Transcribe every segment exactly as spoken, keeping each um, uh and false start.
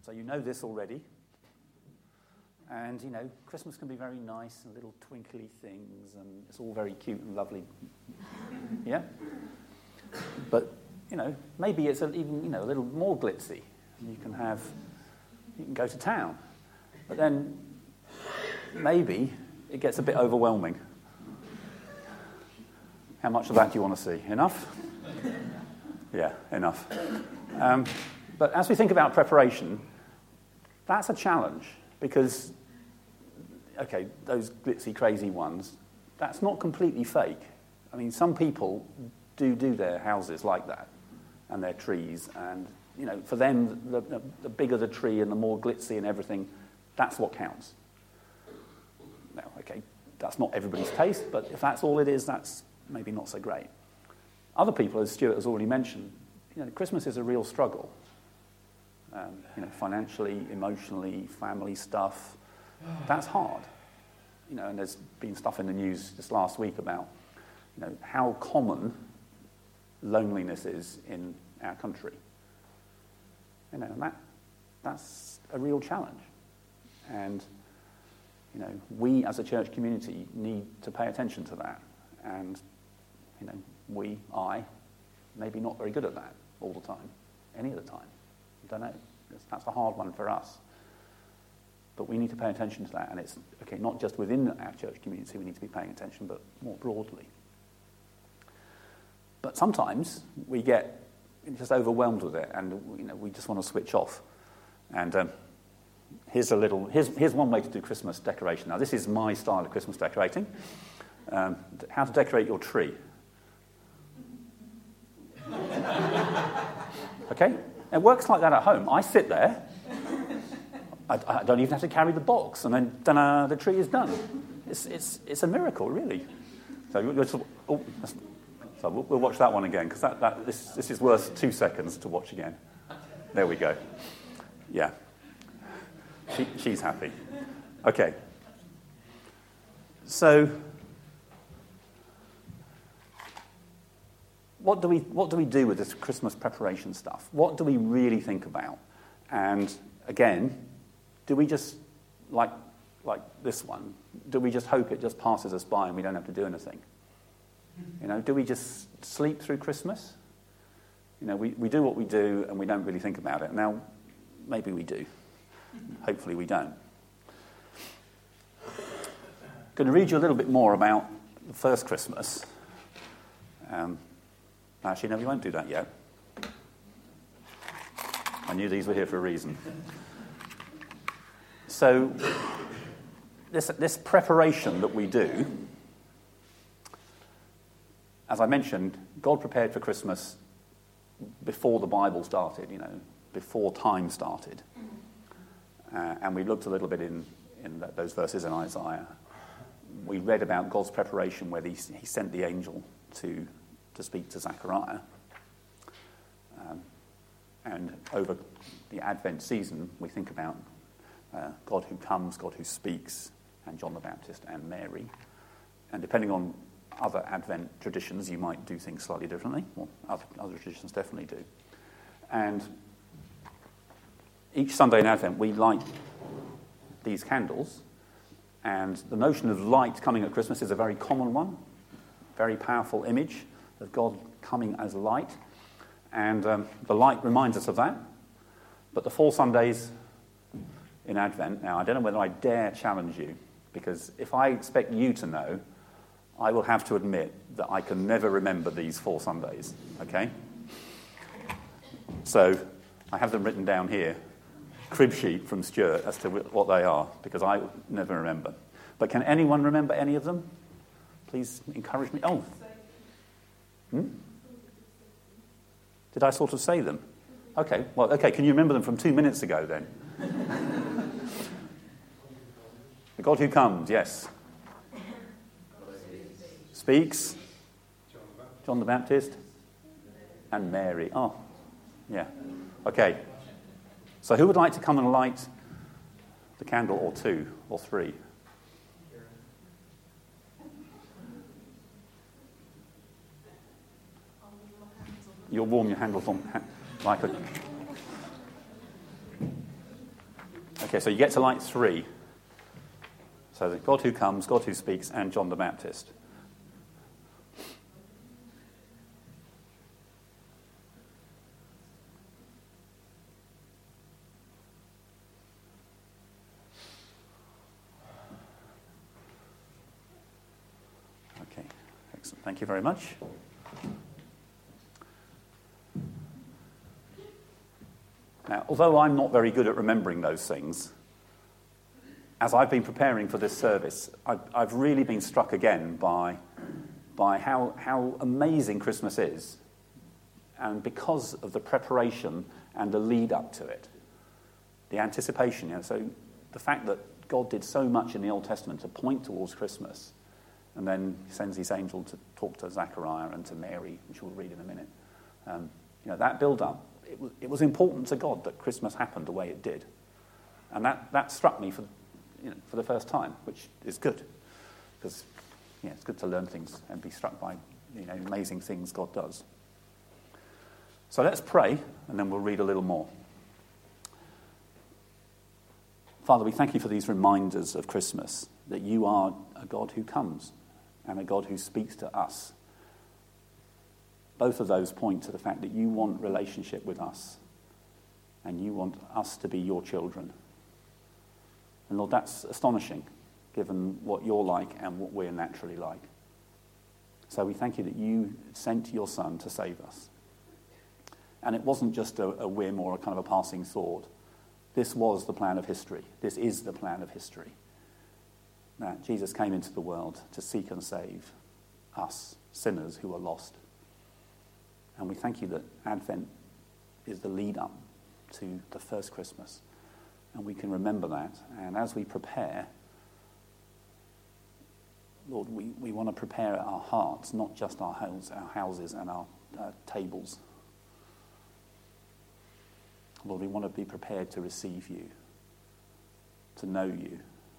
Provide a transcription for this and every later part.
So you know this already. And, you know, Christmas can be very nice and little twinkly things, and it's all very cute and lovely. Yeah? But, you know, maybe it's a, even, you know, a little more glitzy. You can have, you can go to town. But then maybe it gets a bit overwhelming. How much of that do you want to see? Enough? Yeah, enough. Um, but as we think about preparation, that's a challenge. Because, okay, those glitzy, crazy ones, that's not completely fake. I mean, some people do do their houses like that, and their trees, and, you know, for them, the, the, the bigger the tree and the more glitzy and everything, that's what counts. Now, okay, that's not everybody's taste, but if that's all it is, that's maybe not so great. Other people, as Stuart has already mentioned, you know, Christmas is a real struggle. Um, you know, financially, emotionally, family stuff, that's hard. You know, and there's been stuff in the news just last week about, you know, how common loneliness is in our country. You know, and that that's a real challenge. And, you know, we as a church community need to pay attention to that. And, you know, we, I, maybe not very good at that all the time, any of the time. I don't know. That's a hard one for us. But we need to pay attention to that. And it's, okay, not just within our church community we need to be paying attention, but more broadly. But sometimes we get just overwhelmed with it, and, you know, we just want to switch off. And um, here's a little, here's, here's one way to do Christmas decoration. Now, this is my style of Christmas decorating. Um, how to decorate your tree. Okay? It works like that at home. I sit there. I, I don't even have to carry the box, and then ta-da, the tree is done. It's it's it's a miracle, really. So, we'll, oh, so we'll, we'll watch that one again, because that, that this this is worth two seconds to watch again. There we go. Yeah. She, she's happy. Okay. So, What do we what do we do with this Christmas preparation stuff? What do we really think about? And again, do we just, like like this one, do we just hope it just passes us by and we don't have to do anything? You know, do we just sleep through Christmas? You know, we, we do what we do and we don't really think about it. Now, maybe we do. Hopefully we don't. I'm going to read you a little bit more about the first Christmas. Um, Actually, no, we won't do that yet. I knew these were here for a reason. So, this, this preparation that we do, as I mentioned, God prepared for Christmas before the Bible started, you know, before time started. Uh, and we looked a little bit in, in those verses in Isaiah. We read about God's preparation where he, he sent the angel to to speak to Zechariah. Um, and over the Advent season, we think about uh, God who comes, God who speaks, and John the Baptist and Mary. And depending on other Advent traditions, you might do things slightly differently. Well, other, other traditions definitely do. And each Sunday in Advent, we light these candles. And the notion of light coming at Christmas is a very common one, very powerful image of God coming as light. And um, the light reminds us of that. But the four Sundays in Advent, now I don't know whether I dare challenge you, because if I expect you to know, I will have to admit that I can never remember these four Sundays, okay? So I have them written down here, crib sheet from Stuart as to what they are, because I never remember. But can anyone remember any of them? Please encourage me. Oh. Hmm? Did I sort of say them? Okay, well, okay, can you remember them from two minutes ago then? The God who comes, yes. Speaks. John the Baptist. And Mary. Oh, yeah. Okay. So who would like to come and light the candle, or two, or three? You'll warm your handles on like a... Okay, so you get to light three. So the God who comes, God who speaks, and John the Baptist. Okay, excellent. Thank you very much. Now, although I'm not very good at remembering those things, as I've been preparing for this service, I've, I've really been struck again by, by how, how amazing Christmas is, and because of the preparation and the lead up to it, the anticipation. You know, so the fact that God did so much in the Old Testament to point towards Christmas, and then he sends his angel to talk to Zechariah and to Mary, which we'll read in a minute. Um, you know, that build-up, it was, it was important to God that Christmas happened the way it did. And that, that struck me for, you know, for the first time, which is good. Because yeah, it's good to learn things and be struck by, you know, amazing things God does. So let's pray, and then we'll read a little more. Father, we thank you for these reminders of Christmas, that you are a God who comes and a God who speaks to us. Both of those point to the fact that you want relationship with us and you want us to be your children. And Lord, that's astonishing, given what you're like and what we're naturally like. So we thank you that you sent your Son to save us. And it wasn't just a, a whim or a kind of a passing thought. This was the plan of history. This is the plan of history. That Jesus came into the world to seek and save us, sinners who are lost. And we thank you that Advent is the lead-up to the first Christmas. And we can remember that. And as we prepare, Lord, we, we want to prepare our hearts, not just our homes, our houses and our uh, tables. Lord, we want to be prepared to receive you, to know you.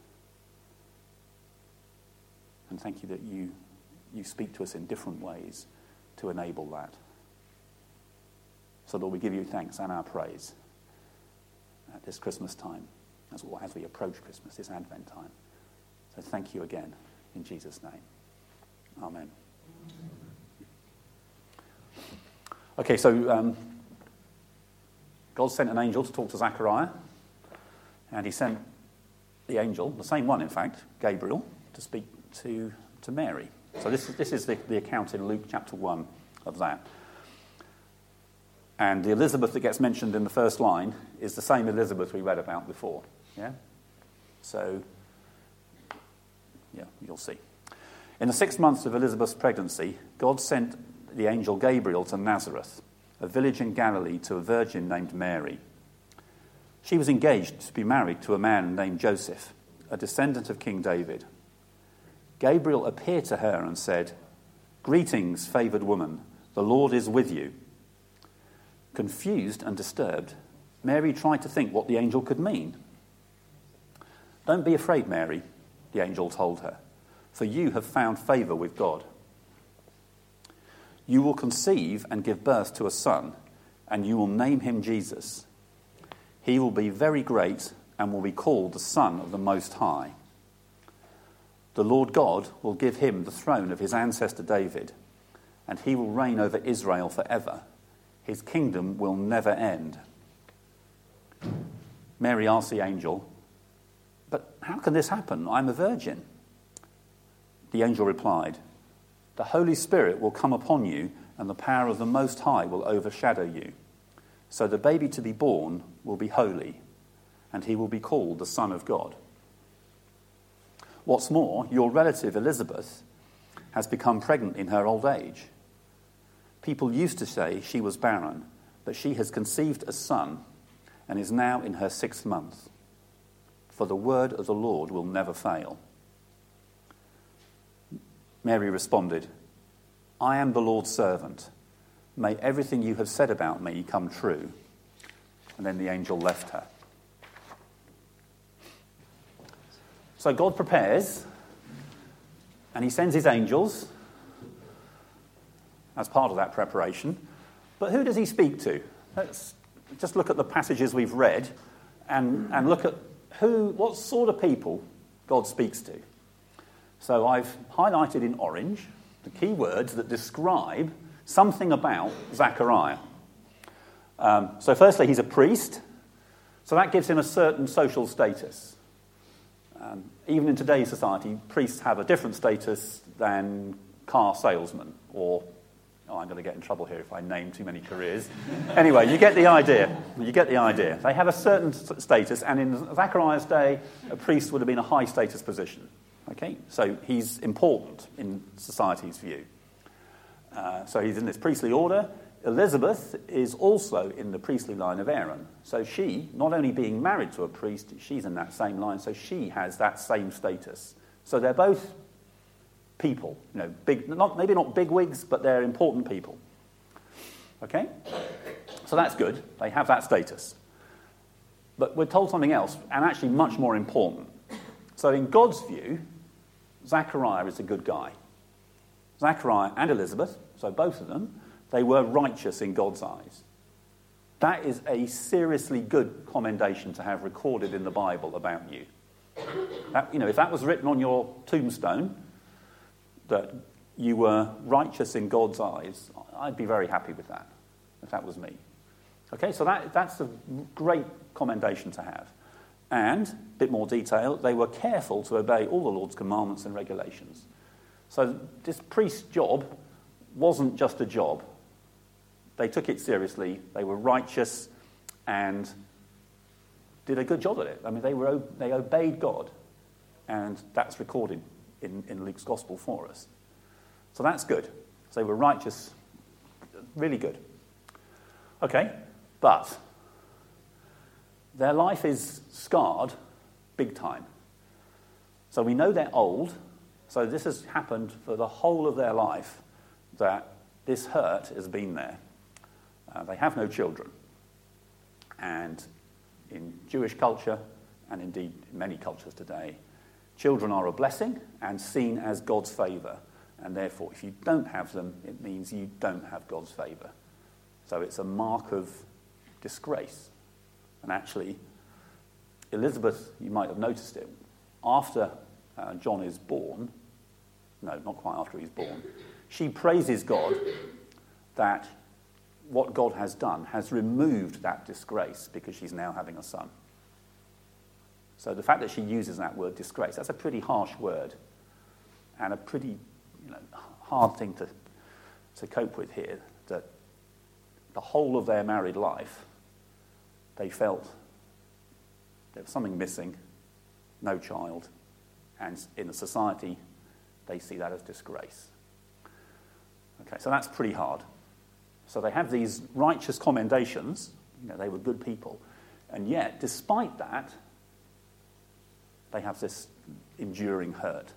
And thank you that you, you speak to us in different ways to enable that. So, Lord, we give you thanks and our praise at this Christmas time, as, well, as we approach Christmas, this Advent time. So thank you again, in Jesus' name. Amen. Okay, so um, God sent an angel to talk to Zechariah, and he sent the angel, the same one, in fact, Gabriel, to speak to, to Mary. So this, this is the, the account in Luke chapter one of that. And the Elizabeth that gets mentioned in the first line is the same Elizabeth we read about before. Yeah? So, yeah, you'll see. In the six months of Elizabeth's pregnancy, God sent the angel Gabriel to Nazareth, a village in Galilee, to a virgin named Mary. She was engaged to be married to a man named Joseph, a descendant of King David. Gabriel appeared to her and said, "Greetings, favored woman, the Lord is with you." Confused and disturbed, Mary tried to think what the angel could mean. "Don't be afraid, Mary," the angel told her, "for you have found favor with God. You will conceive and give birth to a son, and you will name him Jesus. He will be very great and will be called the Son of the Most High. The Lord God will give him the throne of his ancestor David, and he will reign over Israel forever. His kingdom will never end." Mary asked the angel, "But how can this happen? I'm a virgin." The angel replied, "The Holy Spirit will come upon you, and the power of the Most High will overshadow you. So the baby to be born will be holy, and he will be called the Son of God. What's more, your relative Elizabeth has become pregnant in her old age. People used to say she was barren, but she has conceived a son and is now in her sixth month. For the word of the Lord will never fail." Mary responded, "I am the Lord's servant. May everything you have said about me come true." And then the angel left her. So God prepares, and he sends his angels as part of that preparation. But who does he speak to? Let's just look at the passages we've read and, and look at who, what sort of people God speaks to. So I've highlighted in orange the key words that describe something about Zechariah. Um, so firstly, he's a priest, so that gives him a certain social status. Um, even in today's society, priests have a different status than car salesmen, or, oh, I'm going to get in trouble here if I name too many careers. Anyway, you get the idea. You get the idea. They have a certain status, and in Zechariah's day, a priest would have been a high-status position. Okay, so he's important in society's view. Uh, so he's in this priestly order. Elizabeth is also in the priestly line of Aaron. So she, not only being married to a priest, she's in that same line, so she has that same status. So they're both people, you know, big, not, maybe not bigwigs, but they're important people. Okay? So that's good. They have that status. But we're told something else, and actually much more important. So in God's view, Zechariah is a good guy. Zechariah and Elizabeth, so both of them, they were righteous in God's eyes. That is a seriously good commendation to have recorded in the Bible about you. That, you know, if that was written on your tombstone, that you were righteous in God's eyes, I'd be very happy with that, if that was me. Okay, so that, that's a great commendation to have. And, a bit more detail, they were careful to obey all the Lord's commandments and regulations. So this priest's job wasn't just a job. They took it seriously, they were righteous, and did a good job at it. I mean, they were they obeyed God, and that's recorded in, in Luke's Gospel for us. So that's good. So they were righteous, really good. Okay, but their life is scarred big time. So we know they're old, so this has happened for the whole of their life, that this hurt has been there. Uh, they have no children. And in Jewish culture, and indeed in many cultures today, children are a blessing and seen as God's favour. And therefore, if you don't have them, it means you don't have God's favour. So it's a mark of disgrace. And actually, Elizabeth, you might have noticed it, after uh, John is born, no, not quite after he's born, she praises God that what God has done has removed that disgrace because she's now having a son. So the fact that she uses that word disgrace, that's a pretty harsh word and a pretty you know, hard thing to, to cope with here, that the whole of their married life, they felt there was something missing, no child, and in the society, they see that as disgrace. Okay, so that's pretty hard. So they have these righteous commendations, you know, they were good people, and yet, despite that, they have this enduring hurt.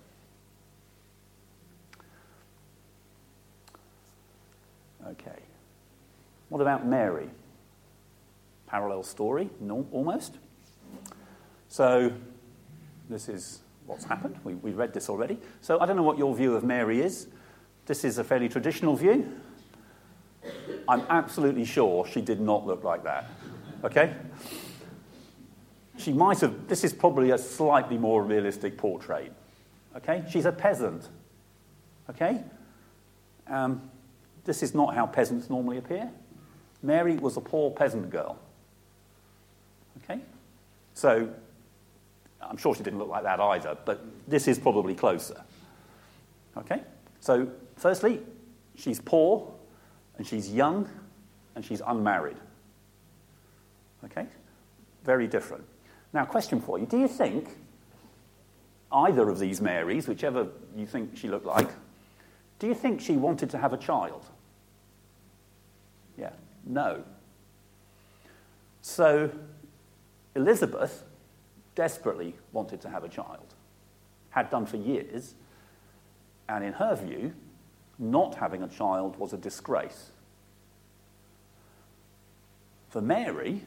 Okay. What about Mary? Parallel story, no, almost. So, this is what's happened. We, we read this already. So, I don't know what your view of Mary is. This is a fairly traditional view. I'm absolutely sure she did not look like that. Okay? She might have... This is probably a slightly more realistic portrait. Okay? She's a peasant. Okay? Um, this is not how peasants normally appear. Mary was a poor peasant girl. Okay? So, I'm sure she didn't look like that either, but this is probably closer. Okay? So, firstly, she's poor, and she's young, and she's unmarried. Okay? Very different. Now, question for you. Do you think either of these Marys, whichever you think she looked like, do you think she wanted to have a child? Yeah. No. So, Elizabeth desperately wanted to have a child, had done for years, and in her view, not having a child was a disgrace. For Mary,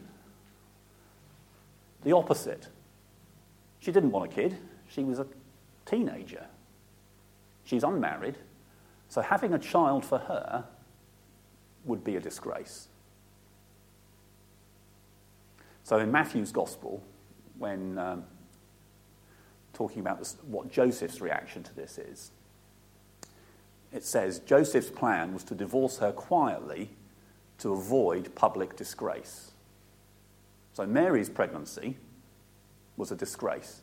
the opposite. She didn't want a kid. She was a teenager. She's unmarried, so having a child for her would be a disgrace. So in Matthew's Gospel, when um, talking about this, what Joseph's reaction to this is. It says Joseph's plan was to divorce her quietly to avoid public disgrace. So Mary's pregnancy was a disgrace.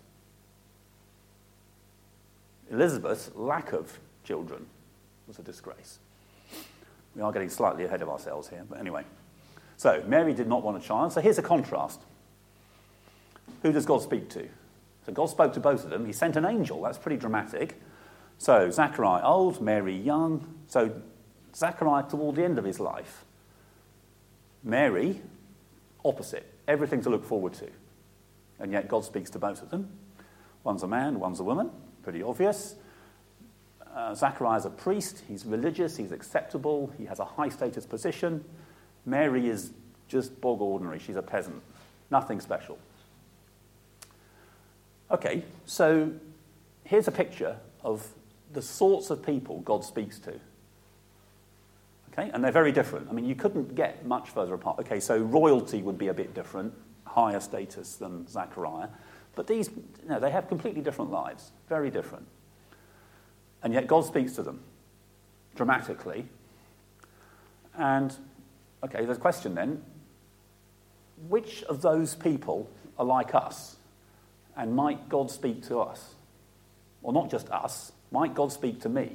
Elizabeth's lack of children was a disgrace. We are getting slightly ahead of ourselves here, but anyway. So Mary did not want a child. So here's a contrast. Who does God speak to? So God spoke to both of them. He sent an angel. That's pretty dramatic. So Zachariah old, Mary young. So Zachariah toward the end of his life. Mary, opposite. Everything to look forward to. And yet God speaks to both of them. One's a man, one's a woman. Pretty obvious. Uh, Zachariah's a priest. He's religious. He's acceptable. He has a high status position. Mary is just bog ordinary. She's a peasant. Nothing special. Okay, so here's a picture of the sorts of people God speaks to. Okay, and they're very different. I mean, you couldn't get much further apart. Okay, so royalty would be a bit different, higher status than Zachariah. But these, you know, they have completely different lives, very different. And yet God speaks to them dramatically. And, okay, there's a question then. Which of those people are like us? And might God speak to us? Well, not just us. Might God speak to me?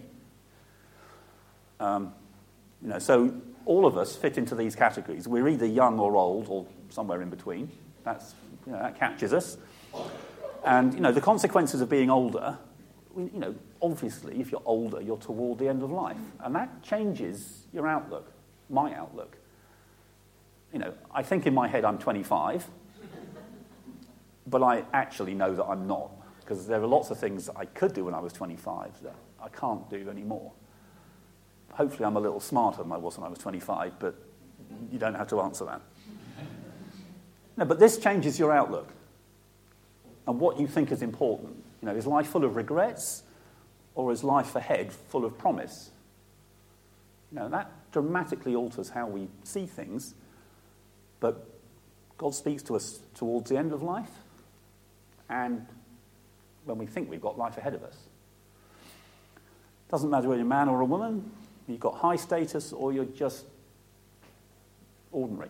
Um, you know, so all of us fit into these categories. We're either young or old or somewhere in between. That's, you know, that catches us. And, you know, the consequences of being older, you know, obviously, if you're older, you're toward the end of life. And that changes your outlook, my outlook. You know, I think in my head I'm twenty-five, but I actually know that I'm not, because there are lots of things that I could do when I was twenty-five that I can't do anymore. Hopefully I'm a little smarter than I was when I was twenty-five, but you don't have to answer that. No, but this changes your outlook and what you think is important. You know, is life full of regrets, or is life ahead full of promise? You know, that dramatically alters how we see things, but God speaks to us towards the end of life and when we think we've got life ahead of us. Doesn't matter whether you're a man or a woman, you've got high status or you're just ordinary.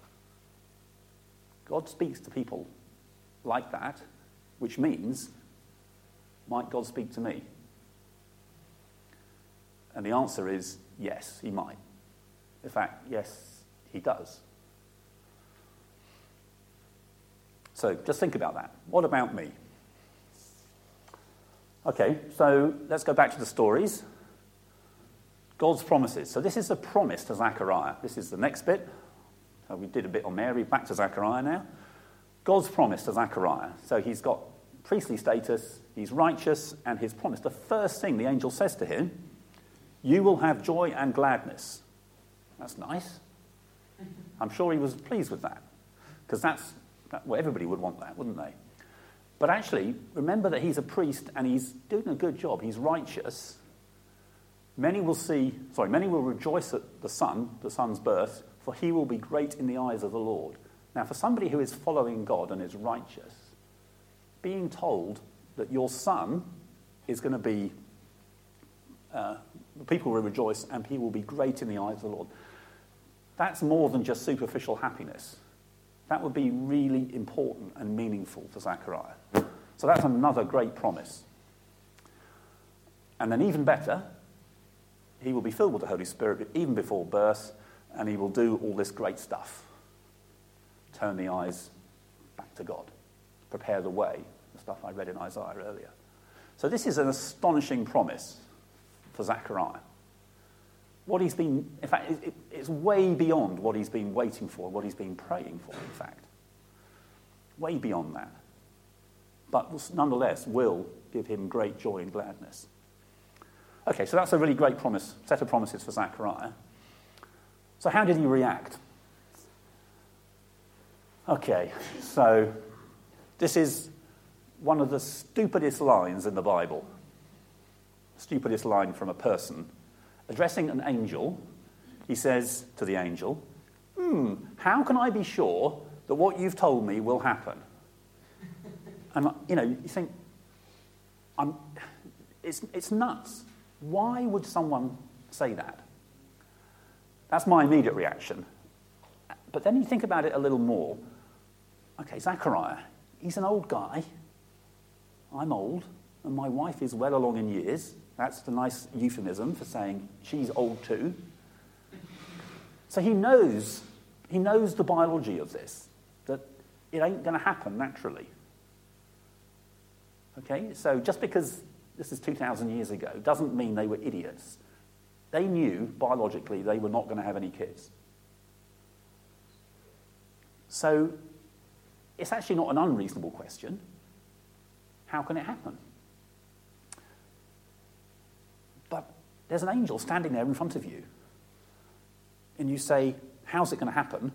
God speaks to people like that, which means, might God speak to me? And the answer is yes, he might. In fact, yes, he does. So just think about that. What about me? Okay, so let's go back to the stories. God's promises. So this is a promise to Zechariah. This is the next bit. So we did a bit on Mary, back to Zechariah now. God's promise to Zechariah. So he's got priestly status, he's righteous, and his promise. The first thing the angel says to him, you will have joy and gladness. That's nice. I'm sure he was pleased with that, because that's, that, well, everybody would want that, wouldn't they? But actually, remember that he's a priest and he's doing a good job. He's righteous. Many will see, sorry, many will rejoice at the son, the son's birth, for he will be great in the eyes of the Lord. Now, for somebody who is following God and is righteous, being told that your son is going to be, uh, people will rejoice and he will be great in the eyes of the Lord, that's more than just superficial happiness. That would be really important and meaningful for Zechariah. So that's another great promise. And then even better, he will be filled with the Holy Spirit even before birth, and he will do all this great stuff. Turn the eyes back to God. Prepare the way, the stuff I read in Isaiah earlier. So this is an astonishing promise for Zechariah. What he's been, in fact, it, it, it's way beyond what he's been waiting for, what he's been praying for, in fact. Way beyond that. But nonetheless will give him great joy and gladness. Okay, so that's a really great promise, set of promises for Zechariah. So how did he react? Okay, so this is one of the stupidest lines in the Bible. Stupidest line from a person. Addressing an angel, he says to the angel, hmm, how can I be sure that what you've told me will happen? And, you know, you think, I'm, it's, it's nuts. Why would someone say that? That's my immediate reaction. But then you think about it a little more. Okay, Zachariah, he's an old guy. I'm old, and my wife is well along in years. That's the nice euphemism for saying she's old too. So he knows, he knows the biology of this, that it ain't going to happen naturally. Okay, so just because this is two thousand years ago doesn't mean they were idiots. They knew biologically they were not going to have any kids. So it's actually not an unreasonable question. How can it happen? But there's an angel standing there in front of you. And you say, how's it going to happen?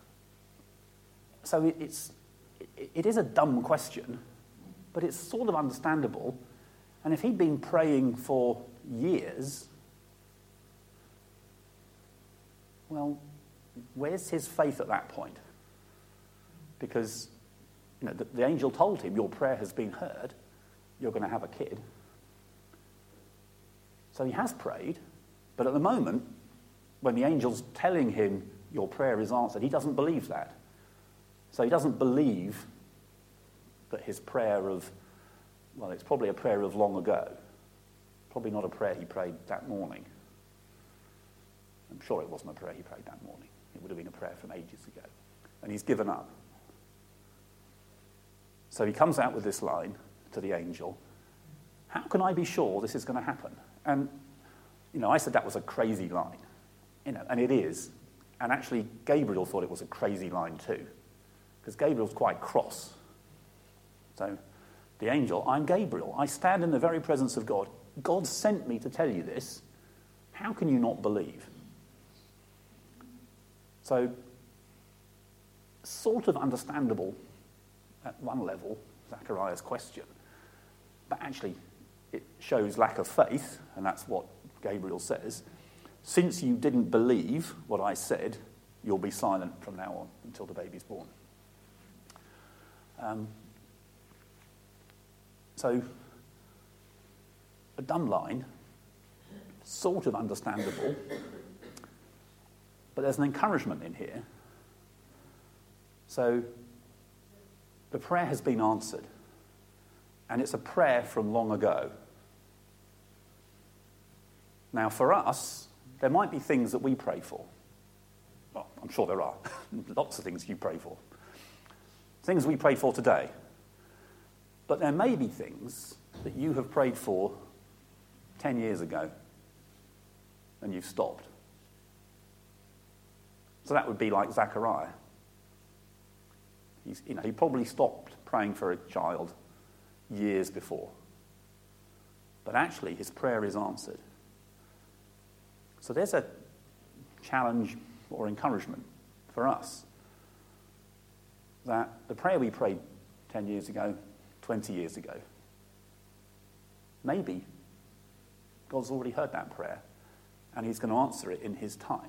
So it, it's, it, it is a dumb question, but it's sort of understandable. And if he'd been praying for years, well, where's his faith at that point? Because you know, the, the angel told him, your prayer has been heard, you're going to have a kid. So he has prayed, but at the moment, when the angel's telling him your prayer is answered, he doesn't believe that. So he doesn't believe that his prayer of, well, it's probably a prayer of long ago. Probably not a prayer he prayed that morning. I'm sure it wasn't a prayer he prayed that morning. It would have been a prayer from ages ago. And he's given up. So he comes out with this line to the angel, how can I be sure this is going to happen? And, you know, I said that was a crazy line. You know, and it is. And actually, Gabriel thought it was a crazy line too. Because Gabriel's quite cross. So, the angel, I'm Gabriel. I stand in the very presence of God. God sent me to tell you this. How can you not believe? So, sort of understandable at one level, Zachariah's question. But actually, it shows lack of faith, and that's what Gabriel says. Since you didn't believe what I said, you'll be silent from now on until the baby's born. Um, so, a dumb line, sort of understandable, but there's an encouragement in here. So, the prayer has been answered, and it's a prayer from long ago. Now, for us, there might be things that we pray for. Well, I'm sure there are. Lots of things you pray for. Things we pray for today. But there may be things that you have prayed for ten years ago, and you've stopped. So that would be like Zachariah. He's, you know, he probably stopped praying for a child years before. But actually, his prayer is answered. So there's a challenge or encouragement for us that the prayer we prayed ten years ago, twenty years ago, maybe God's already heard that prayer and he's going to answer it in his time.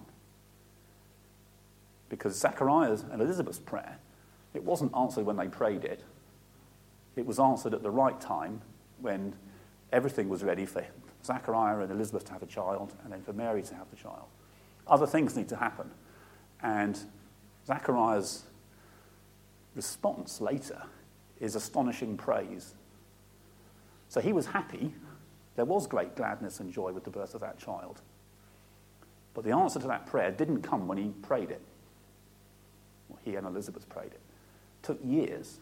Because Zachariah's and Elizabeth's prayer, it wasn't answered when they prayed it. It was answered at the right time when everything was ready for Zachariah and Elizabeth to have a child and then for Mary to have the child. Other things need to happen. And Zachariah's response later is astonishing praise. So he was happy. There was great gladness and joy with the birth of that child. But the answer to that prayer didn't come when he prayed it. Well, he and Elizabeth prayed it. It took years.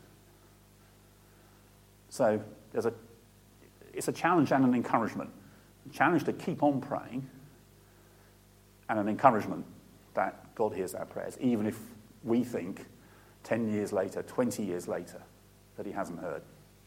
So there's a, it's a challenge and an encouragement. A challenge to keep on praying, and an encouragement that God hears our prayers, even if we think ten years later, twenty years later, that he hasn't heard.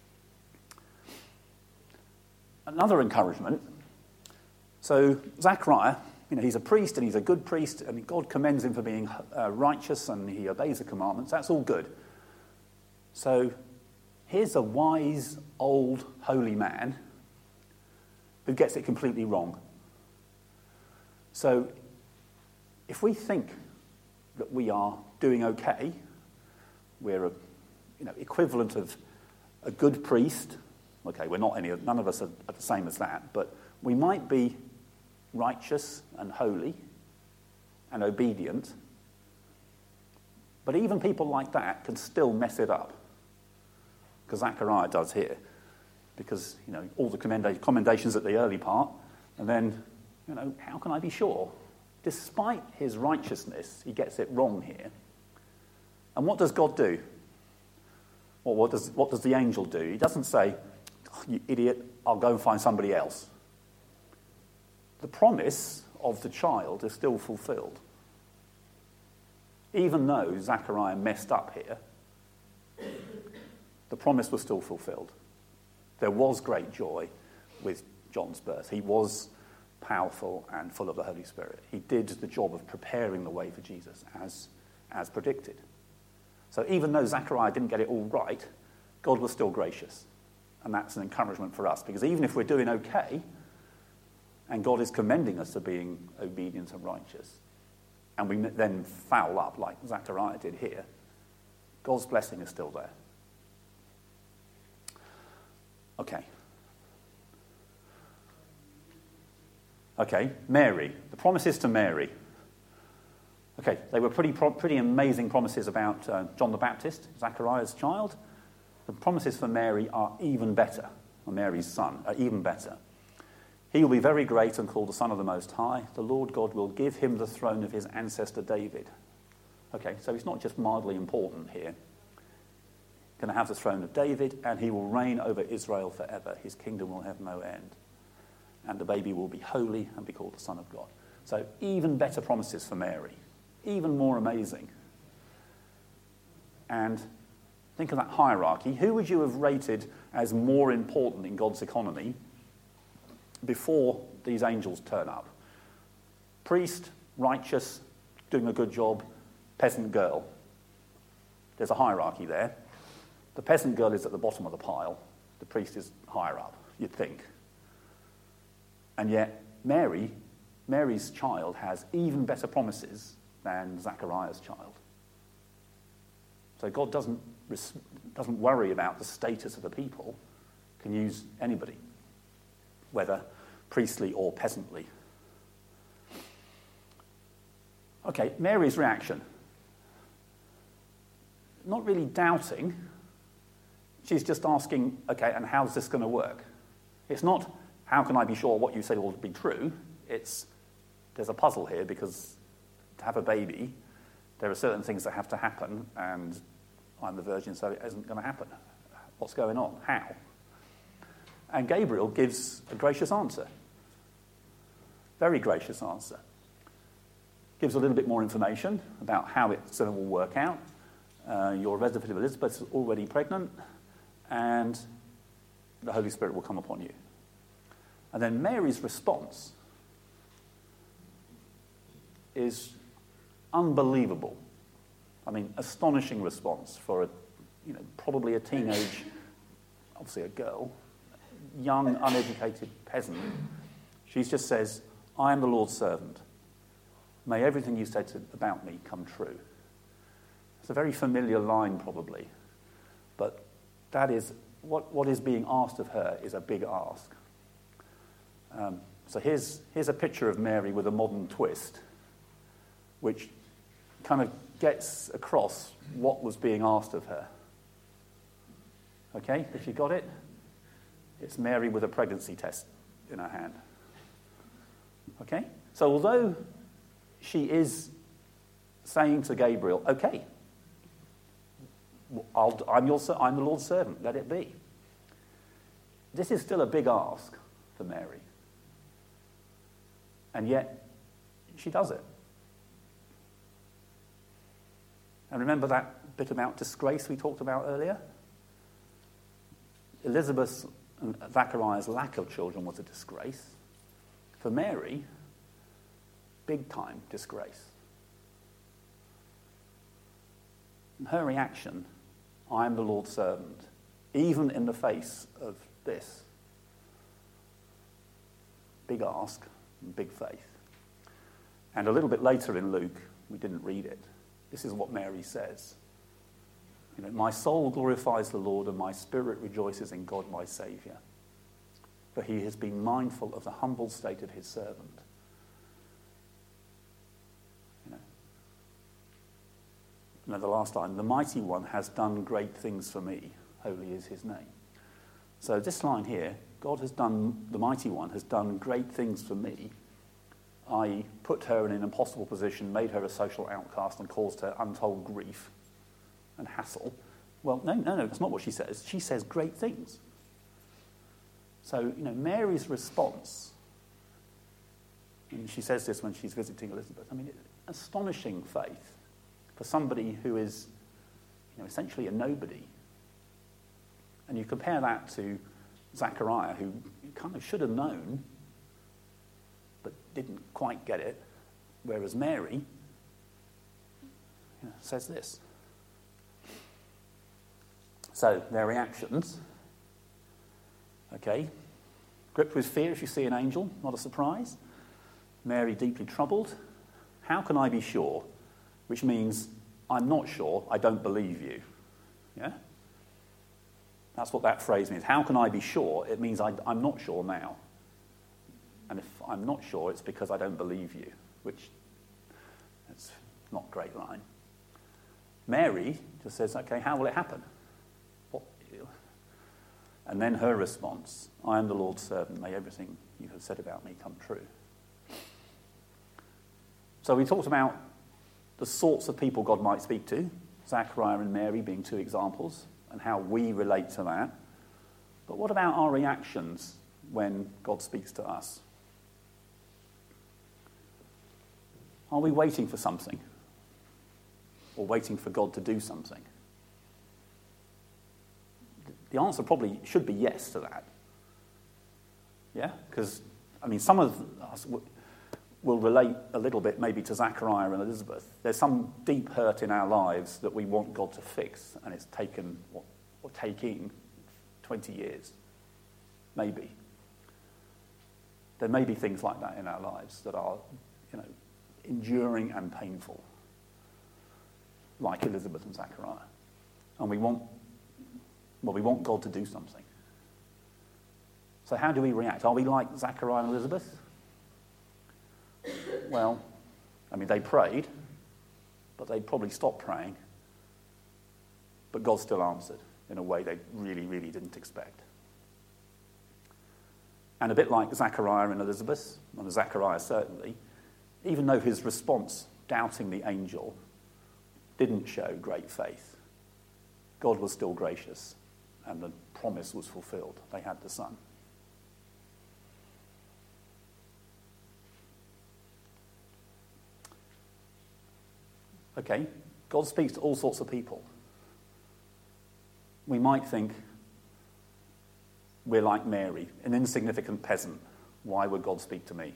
Another encouragement, so Zachariah, you know, he's a priest and he's a good priest, and God commends him for being uh, righteous and he obeys the commandments. That's all good. So here's a wise, old, holy man who gets it completely wrong. So if we think that we are doing okay, we're a you know, equivalent of a good priest. Okay, we're not any, none of us are, are the same as that, but we might be righteous and holy and obedient. But even people like that can still mess it up, because Zechariah does here. Because, you know, all the commenda- commendations at the early part, and then, you know, how can I be sure? Despite his righteousness, he gets it wrong here. And what does God do? Well, what does, what does the angel do? He doesn't say, oh, you idiot, I'll go and find somebody else. The promise of the child is still fulfilled. Even though Zechariah messed up here, the promise was still fulfilled. There was great joy with John's birth. He was powerful and full of the Holy Spirit. He did the job of preparing the way for Jesus as, as predicted. So even though Zechariah didn't get it all right, God was still gracious. And that's an encouragement for us, because even if we're doing okay, and God is commending us to being obedient and righteous, and we then foul up like Zechariah did here, God's blessing is still there. Okay. Okay, Mary. The promises to Mary. Okay, they were pretty pretty amazing promises about uh, John the Baptist, Zechariah's child. The promises for Mary are even better, or Mary's son, are even better. He will be very great and called the Son of the Most High. The Lord God will give him the throne of his ancestor David. Okay, so it's not just mildly important here. Going to have the throne of David, and he will reign over Israel forever. His kingdom will have no end. And the baby will be holy and be called the Son of God. So even better promises for Mary. Even more amazing. And think of that hierarchy. Who would you have rated as more important in God's economy before these angels turn up? Priest, righteous, doing a good job, peasant girl. There's a hierarchy there. The peasant girl is at the bottom of the pile. The priest is higher up, you'd think. And yet, Mary, Mary's child has even better promises than Zechariah's child. So God doesn't, doesn't worry about the status of the people. Can use anybody, whether priestly or peasantly. Okay, Mary's reaction. Not really doubting. She's just asking, okay, and how's this going to work? It's not, how can I be sure what you say will be true? It's, there's a puzzle here, because to have a baby, there are certain things that have to happen, and I'm the virgin, so it isn't going to happen. What's going on? How? And Gabriel gives a gracious answer. Very gracious answer. Gives a little bit more information about how it's going to all work out. Uh, your relative Elizabeth is already pregnant, and the Holy Spirit will come upon you. And then Mary's response is unbelievable. I mean, astonishing response for a, you know, probably a teenage, obviously a girl, young, uneducated peasant. She just says, I am the Lord's servant. May everything you said to, about me come true. It's a very familiar line, probably. But that is, what, what is being asked of her is a big ask. Um, so here's, here's a picture of Mary with a modern twist, which kind of gets across what was being asked of her. Okay, if you got it, it's Mary with a pregnancy test in her hand. Okay, so although she is saying to Gabriel, okay, I'll, I'm, your, I'm the Lord's servant, let it be. This is still a big ask for Mary. And yet, she does it. And remember that bit about disgrace we talked about earlier? Elizabeth's and Zechariah's lack of children was a disgrace. For Mary, big time disgrace. And her reaction, I am the Lord's servant, even in the face of this. Big ask and big faith. And a little bit later in Luke, we didn't read it, this is what Mary says. You know, my soul glorifies the Lord, and my spirit rejoices in God my Saviour. For he has been mindful of the humble state of his servant. You know. And the last line, the mighty one has done great things for me. Holy is his name. So this line here, God has done, the mighty one has done great things for me. I put her in an impossible position, made her a social outcast, and caused her untold grief and hassle. Well, no, no, no, that's not what she says. She says great things. So, you know, Mary's response, and she says this when she's visiting Elizabeth, I mean, astonishing faith for somebody who is, you know, essentially a nobody. And you compare that to Zechariah, who kind of should have known, but didn't quite get it, whereas Mary, you know, says this. So, their reactions. Okay. Gripped with fear if you see an angel, not a surprise. Mary deeply troubled. How can I be sure? Which means, I'm not sure, I don't believe you. Yeah? That's what that phrase means. How can I be sure? It means I, I'm not sure now. And if I'm not sure, it's because I don't believe you, which is not a great line. Mary just says, okay, how will it happen? What? And then her response, I am the Lord's servant, may everything you have said about me come true. So we talked about the sorts of people God might speak to, Zechariah and Mary being two examples, and how we relate to that. But what about our reactions when God speaks to us? Are we waiting for something? Or waiting for God to do something? The answer probably should be yes to that. Yeah? Because, I mean, some of us w- will relate a little bit maybe to Zechariah and Elizabeth. There's some deep hurt in our lives that we want God to fix, and it's taken, or, or taking, twenty years. Maybe. There may be things like that in our lives that are, you know, enduring and painful, like Elizabeth and Zechariah. And we want, well, we want God to do something. So how do we react? Are we like Zechariah and Elizabeth? Well, I mean, they prayed, but they probably stopped praying. But God still answered in a way they really, really didn't expect. And a bit like Zechariah and Elizabeth, and Zechariah certainly, even though his response, doubting the angel, didn't show great faith, God was still gracious, and the promise was fulfilled. They had the son. Okay, God speaks to all sorts of people. We might think we're like Mary, an insignificant peasant. Why would God speak to me?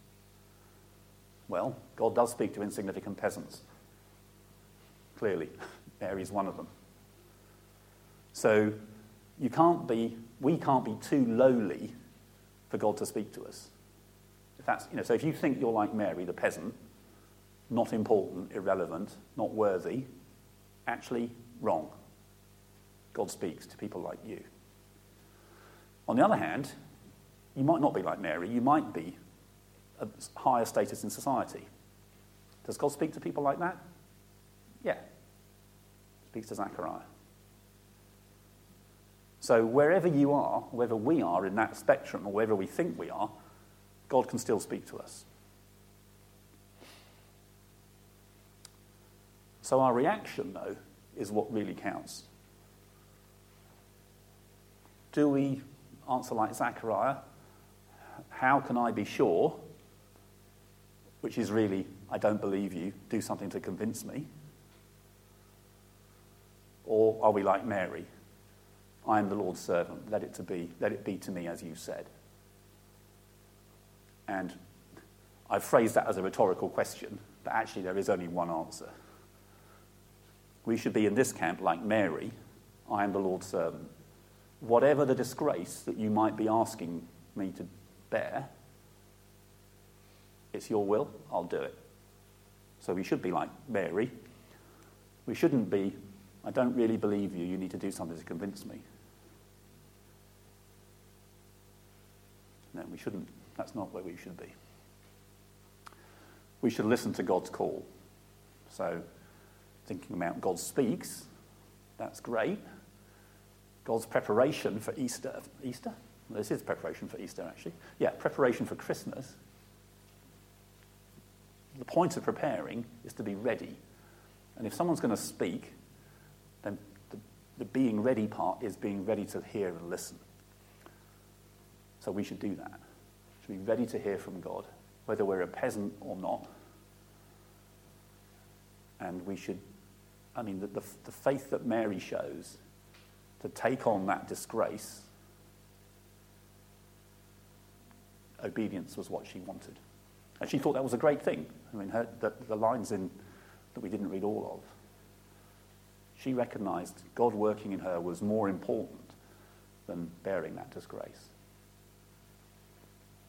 Well, God does speak to insignificant peasants. Clearly, Mary's one of them. So you can't be, we can't be too lowly for God to speak to us. If that's, you know, so if you think you're like Mary, the peasant, not important, irrelevant, not worthy, actually wrong. God speaks to people like you. On the other hand, you might not be like Mary. You might be a higher status in society. Does God speak to people like that? Yeah. Speaks to Zechariah. So wherever you are, wherever we are in that spectrum, or wherever we think we are, God can still speak to us. So our reaction, though, is what really counts. Do we answer like Zechariah? How can I be sure? Which is really, I don't believe you, do something to convince me. Or are we like Mary? I am the Lord's servant, let it to be, let it be to me as you said. And I've phrased that as a rhetorical question, but actually there is only one answer. We should be in this camp like Mary, I am the Lord's servant. Whatever the disgrace that you might be asking me to bear, it's your will, I'll do it. So we should be like Mary. We shouldn't be I don't really believe you. You need to do something to convince me. No, we shouldn't. That's not where we should be. We should listen to God's call. So, thinking about God speaks, that's great. God's preparation for Easter. Easter? Well, this is preparation for Easter, actually. Yeah, preparation for Christmas. The point of preparing is to be ready. And if someone's going to speak, then the, the being ready part is being ready to hear and listen. So we should do that. To be ready to hear from God, whether we're a peasant or not. And we should, I mean, the, the, the faith that Mary shows to take on that disgrace, obedience was what she wanted. And she thought that was a great thing. I mean, her, the, the lines in that we didn't read all of, she recognized God working in her was more important than bearing that disgrace.